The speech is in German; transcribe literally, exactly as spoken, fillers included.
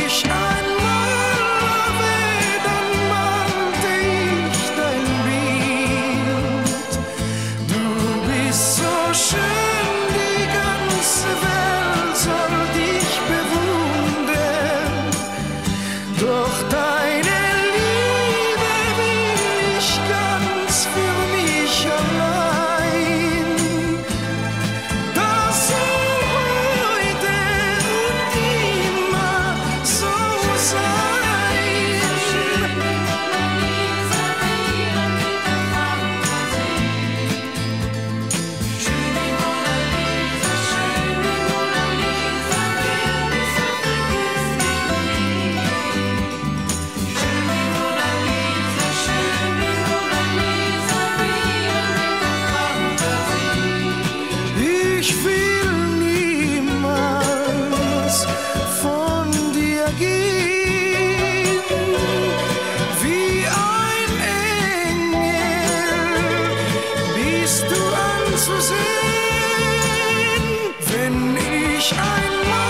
ich einmal war, dann malte ich dein Bild. Du bist so schön, die ganze Welt soll dich bewundern. Doch deine Liebe will ich ganz für mich allein. Das soll heute und immer so sein. Ich will niemals von dir gehen, wie ein Engel bist du anzusehen, wenn ich einmal